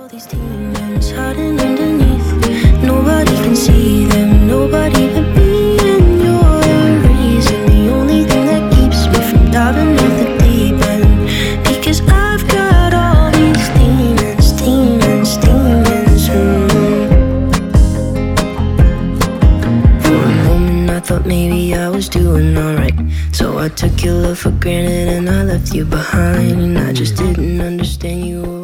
these demons hiding underneath. Nobody can see them, nobody but me. And you're the reason, the only thing that keeps me from diving off the deep end. Because I've got all these demons, demons, demons. For a moment I thought maybe I was doing alright, so I took your love for granted and I left you behind. And I just didn't understand you.